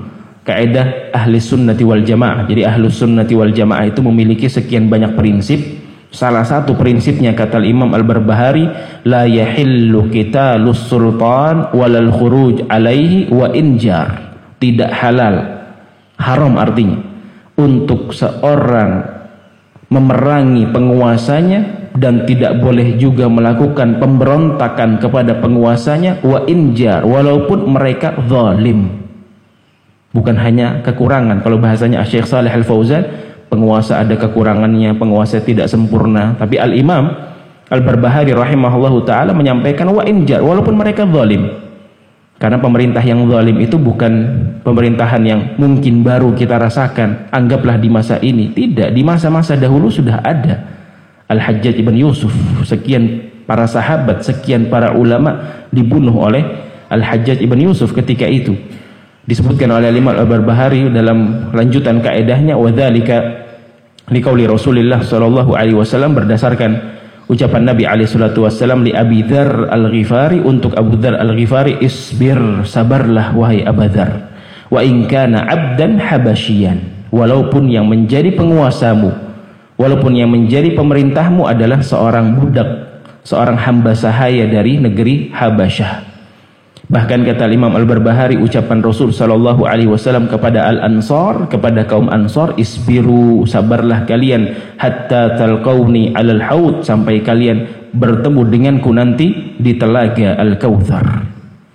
kaedah ahli sunnati wal jamaah. Jadi ahli sunnati wal jamaah itu memiliki sekian banyak prinsip. Salah satu prinsipnya, kata Imam Al-Barbahari, la yahillu qitalus sultan walal khuruj alaihi wa injar. Tidak halal, haram artinya, untuk seorang memerangi penguasanya, dan tidak boleh juga melakukan pemberontakan kepada penguasanya, wa injar, walaupun mereka zalim. Bukan hanya kekurangan, kalau bahasanya Syekh Shalih Al-Fauzan, penguasa ada kekurangannya, penguasa tidak sempurna. Tapi Al-Imam Al-Barbahari rahimahullahu ta'ala menyampaikan wa injar, walaupun mereka zalim. Karena pemerintah yang zalim itu bukan pemerintahan yang mungkin baru kita rasakan, anggaplah di masa ini. Tidak, di masa-masa dahulu sudah ada. Al-Hajjaj ibn Yusuf, sekian para sahabat, sekian para ulama dibunuh oleh Al-Hajjaj ibn Yusuf ketika itu. Disebutkan oleh Imam Al-Barbahari dalam lanjutan kaedahnya, wa dzalika liqauli Rasulullah sallallahu alaihi wasallam, berdasarkan ucapan Nabi alaihi salatu wasallam li Abi Dzar Al-Ghifari, untuk Abu Dzar Al-Ghifari, isbir, sabarlah wahai Abu Dzar, wa in kana 'abdan habasyian, walaupun yang menjadi penguasamu, walaupun yang menjadi pemerintahmu adalah seorang budak, seorang hamba sahaya dari negeri Habasyah. Bahkan kata Imam Al-Barbahari, ucapan Rasul sallallahu alaihi wasallam kepada Al-Ansar, kepada kaum Ansar, isbiru, sabarlah kalian, hatta talqauni 'alal haud, sampai kalian bertemu denganku nanti di telaga Al-Kautsar.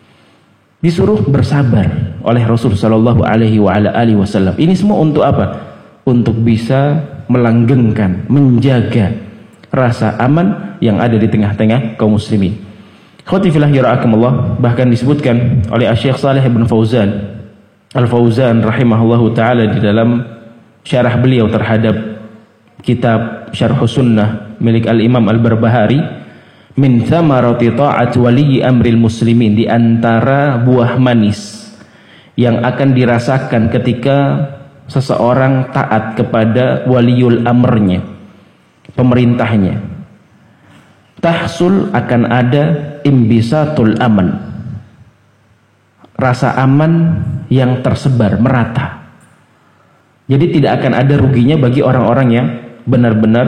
Disuruh bersabar oleh Rasul sallallahu alaihi wasallam. Ini semua untuk apa? Untuk bisa melanggengkan, menjaga rasa aman yang ada di tengah-tengah kaum muslimin. Khotifillah yara'akumullah. Bahkan disebutkan oleh Syekh Shalih bin Fauzan Al-Fauzan rahimahullahu ta'ala di dalam syarah beliau terhadap kitab Syarh Sunnah milik Al-Imam Al-Barbahari, min thamarati ta'at wali amril muslimin, di antara buah manis yang akan dirasakan ketika seseorang taat kepada waliul amrnya, pemerintahnya, tahsul, akan ada imbisatul aman, rasa aman yang tersebar merata. Jadi tidak akan ada ruginya bagi orang-orang yang benar-benar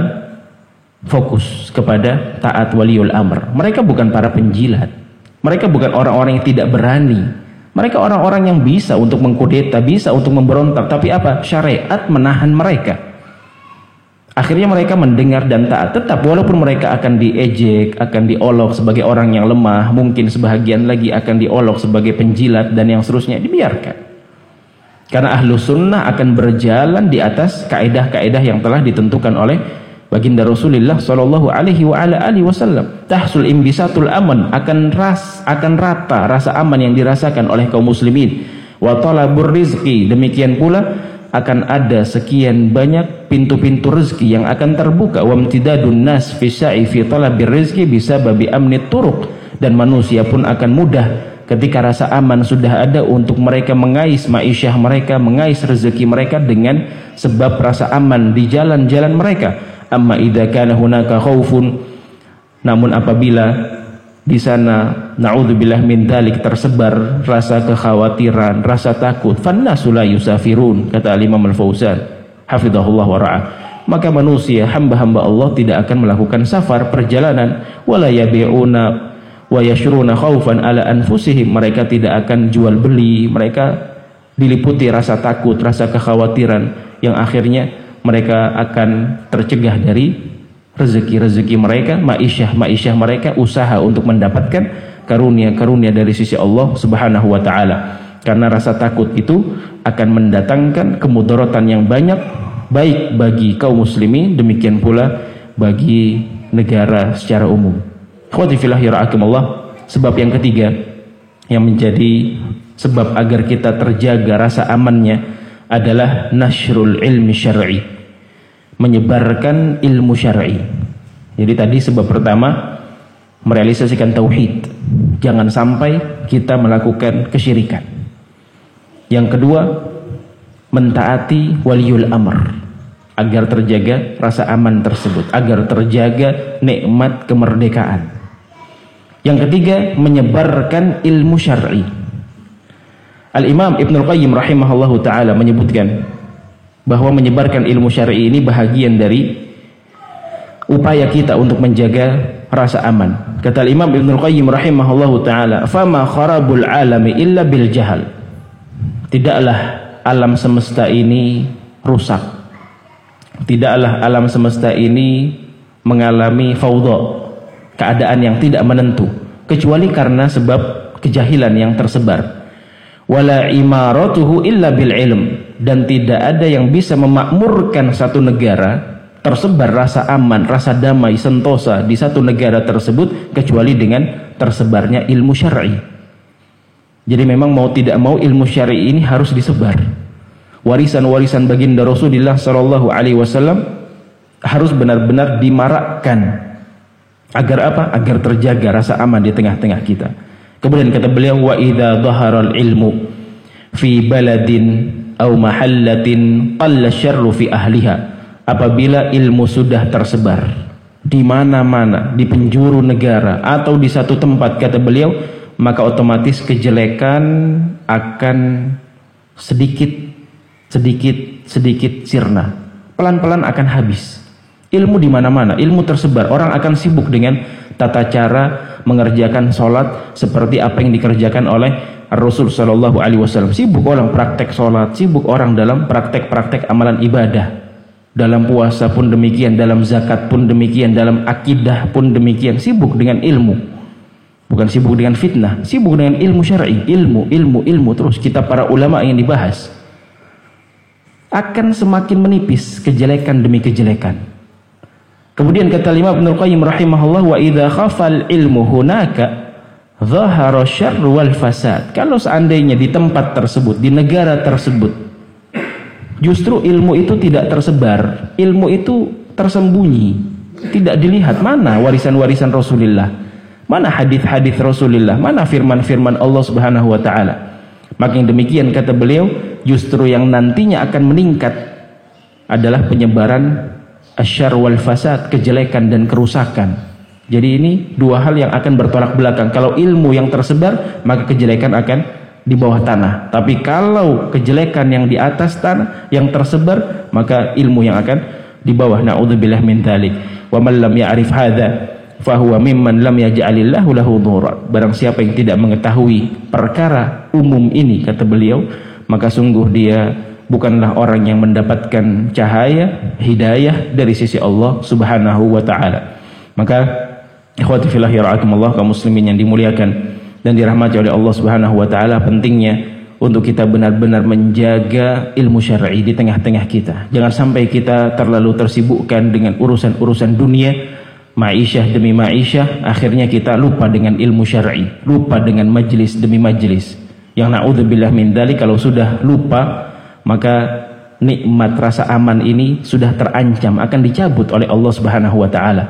fokus kepada taat waliul amr. Mereka bukan para penjilat, mereka bukan orang-orang yang tidak berani, mereka orang-orang yang bisa untuk mengkudeta, bisa untuk memberontak. Tapi apa? Syariat menahan mereka. Akhirnya mereka mendengar dan taat, tetap walaupun mereka akan diejek, akan diolok sebagai orang yang lemah, mungkin sebahagian lagi akan diolok sebagai penjilat dan yang seterusnya, dibiarkan. Karena ahlu sunnah akan berjalan di atas kaedah-kaedah yang telah ditentukan oleh baginda Rasulullah sallallahu alaihi wasallam. Tahsul imbisatul aman, akan rata rasa aman yang dirasakan oleh kaum muslimin. Wa talabur rizqi, demikian pula akan ada sekian banyak pintu-pintu rezeki yang akan terbuka. Wa imtidadun nas fi sa'i fi talabir rizqi bisababi amnit turuq, dan manusia pun akan mudah ketika rasa aman sudah ada untuk mereka mengais ma'isyah mereka, mengais rezeki mereka dengan sebab rasa aman di jalan-jalan mereka. Amma idza kana hunaka khaufun, namun apabila di sana naudzubillah min dzalik tersebar rasa kekhawatiran, rasa takut, fannasu la yusafirun, kata Imam Al-Fauzan hafizahullah wa ra'ah, maka manusia, hamba-hamba Allah tidak akan melakukan safar, perjalanan, wala yabi'una wa yashruna khaufan ala anfusihim, mereka tidak akan jual beli, mereka diliputi rasa takut, rasa kekhawatiran yang akhirnya mereka akan tercegah dari rezeki-rezeki mereka, ma'isyah mereka, usaha untuk mendapatkan karunia-karunia dari sisi Allah Subhanahu wa taala. Karena rasa takut itu akan mendatangkan kemudaratan yang banyak, baik bagi kaum muslimin, demikian pula bagi negara secara umum. Ikhwati fillah yara'akumullah. Sebab yang ketiga yang menjadi sebab agar kita terjaga rasa amannya adalah nasyrul ilmi syar'i, menyebarkan ilmu syar'i. Jadi tadi sebab pertama merealisasikan tauhid, jangan sampai kita melakukan kesyirikan. Yang kedua, mentaati waliul amr agar terjaga rasa aman tersebut, agar terjaga nikmat kemerdekaan. Yang ketiga, menyebarkan ilmu syar'i. Al-Imam Ibnul Qayyim rahimahullahu ta'ala menyebutkan bahwa menyebarkan ilmu syar'i ini bahagian dari upaya kita untuk menjaga rasa aman. Kata Imam Ibnul Qayyim rahimahullahu ta'ala, fama kharabul alami illa bil jahal. Tidaklah alam semesta ini rusak, tidaklah alam semesta ini mengalami fawdha, keadaan yang tidak menentu, kecuali karena sebab kejahilan yang tersebar. Wala imaratuhu illa bil ilm, dan tidak ada yang bisa memakmurkan satu negara tersebar rasa aman, rasa damai, sentosa di satu negara tersebut kecuali dengan tersebarnya ilmu syar'i. Jadi memang mau tidak mau ilmu syar'i ini harus disebar. Warisan-warisan baginda Rasulullah sallallahu alaihi wasallam harus benar-benar dimarakkan. Agar apa? Agar terjaga rasa aman di tengah-tengah kita. Kemudian kata beliau, wa idza dhaharal ilmu fi baladin aw mahallatin qalla syarru fi ahliha. Apabila ilmu sudah tersebar di mana-mana, di penjuru negara atau di satu tempat, kata beliau, maka otomatis kejelekan akan sedikit sirna, pelan-pelan akan habis. Ilmu di mana-mana, ilmu tersebar, orang akan sibuk dengan tata cara mengerjakan sholat seperti apa yang dikerjakan oleh Rasul Shallallahu Alaihi Wasallam. Sibuk orang praktek sholat, sibuk orang dalam praktek-praktek amalan ibadah. Dalam puasa pun demikian, dalam zakat pun demikian, dalam akidah pun demikian. Sibuk dengan ilmu, bukan sibuk dengan fitnah, sibuk dengan ilmu syar'i, ilmu terus. Kita para ulama yang dibahas akan semakin menipis kejelekan demi kejelekan. Kemudian kata Imam Ibnul Qayyim rahimahullah, wa idza khafal ilmu hunaka dhahara syarr wal fasad. Kalau seandainya di tempat tersebut, di negara tersebut, justru ilmu itu tidak tersebar, ilmu itu tersembunyi, tidak dilihat, mana warisan-warisan Rasulullah, mana hadis-hadis Rasulullah, mana firman-firman Allah Subhanahu wa taala. Maka yang demikian kata beliau, justru yang nantinya akan meningkat adalah penyebaran asyarr wal fasad, kejelekan dan kerusakan. Jadi ini dua hal yang akan bertolak belakang. Kalau ilmu yang tersebar, maka kejelekan akan di bawah tanah. Tapi kalau kejelekan yang di atas tanah yang tersebar, maka ilmu yang akan di bawah. Na'udzubillah min dzalik. Wa man lam ya'rif hadza fahuwa mimman lam yaj'alillahu lahu dhura. Barang siapa yang tidak mengetahui perkara umum ini, kata beliau, maka sungguh dia bukanlah orang yang mendapatkan cahaya hidayah dari sisi Allah Subhanahu wa taala. Maka ikhwati fillah yara'akumullah, kaum muslimin yang dimuliakan dan dirahmati oleh Allah Subhanahu wa taala, pentingnya untuk kita benar-benar menjaga ilmu syar'i di tengah-tengah kita. Jangan sampai kita terlalu tersibukkan dengan urusan-urusan dunia, ma'isyah demi ma'isyah, akhirnya kita lupa dengan ilmu syar'i, lupa dengan majlis demi majlis. Yang na'udzubillah min dzalik, kalau sudah lupa, maka nikmat rasa aman ini sudah terancam, akan dicabut oleh Allah Subhanahu wa taala.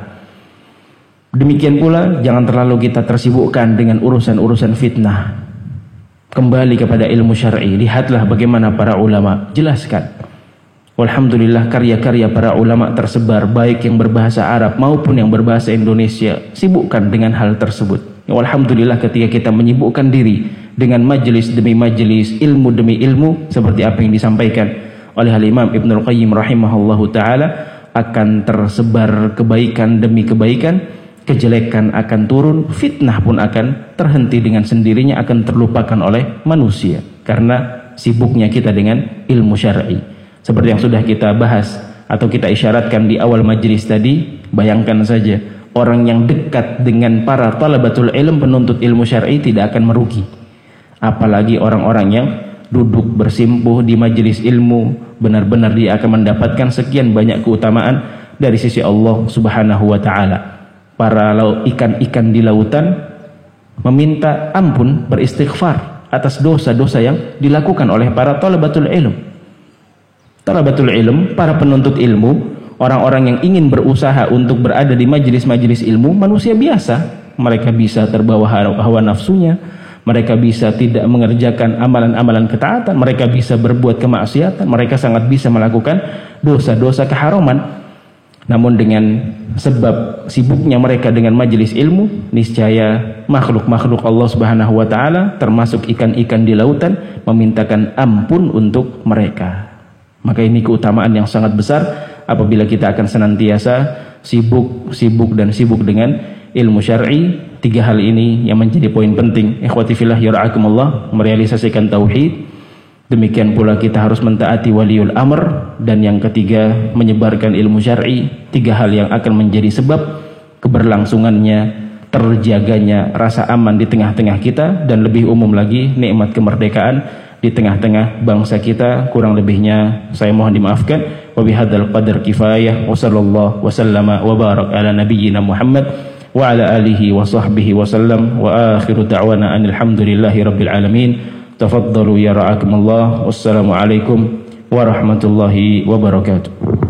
Demikian pula jangan terlalu kita tersibukkan dengan urusan-urusan fitnah. Kembali kepada ilmu syar'i. Lihatlah bagaimana para ulama jelaskan. Walhamdulillah, karya-karya para ulama tersebar, baik yang berbahasa Arab maupun yang berbahasa Indonesia. Sibukkan dengan hal tersebut. Walhamdulillah, ketika kita menyibukkan diri dengan majelis demi majelis, ilmu demi ilmu, seperti apa yang disampaikan oleh Imam Ibnul Qayyim rahimahullahu ta'ala, akan tersebar kebaikan demi kebaikan, kejelekan akan turun, fitnah pun akan terhenti dengan sendirinya, akan terlupakan oleh manusia karena sibuknya kita dengan ilmu syar'i. Seperti yang sudah kita bahas atau kita isyaratkan di awal majelis tadi, bayangkan saja orang yang dekat dengan para talabatul ilm, penuntut ilmu syar'i, tidak akan merugi. Apalagi orang-orang yang duduk bersimpuh di majelis ilmu, benar-benar dia akan mendapatkan sekian banyak keutamaan dari sisi Allah Subhanahu wa ta'ala. Para ikan-ikan di lautan meminta ampun, beristighfar atas dosa-dosa yang dilakukan oleh para talabatul ilm. Talabatul ilm, para penuntut ilmu, orang-orang yang ingin berusaha untuk berada di majelis-majelis ilmu, manusia biasa. Mereka bisa terbawa hawa nafsunya, mereka bisa tidak mengerjakan amalan-amalan ketaatan, mereka bisa berbuat kemaksiatan, mereka sangat bisa melakukan dosa-dosa keharaman. Namun dengan sebab sibuknya mereka dengan majelis ilmu, niscaya makhluk-makhluk Allah Subhanahu wa taala termasuk ikan-ikan di lautan memintakan ampun untuk mereka. Maka ini keutamaan yang sangat besar apabila kita akan senantiasa sibuk dengan ilmu syar'i. 3 hal ini yang menjadi poin penting. Ikhwati fillah yara'akumullah, merealisasikan tauhid. Demikian pula kita harus mentaati waliul amr, dan yang ketiga menyebarkan ilmu syar'i. 3 hal yang akan menjadi sebab keberlangsungannya, terjaganya rasa aman di tengah-tengah kita, dan lebih umum lagi nikmat kemerdekaan di tengah-tengah bangsa kita. Kurang lebihnya saya mohon dimaafkan. Wa bihadzal qadar kifayah, wa sallallahu wa sallama wa barak ala nabiyyina Muhammad wa ala alihi wa sahbihi wa sallam, wa akhiru da'wana alhamdulillahi rabbil alamin. Tafaddalu ya ra'akumullah. Wassalamu alaikum warahmatullahi wabarakatuh.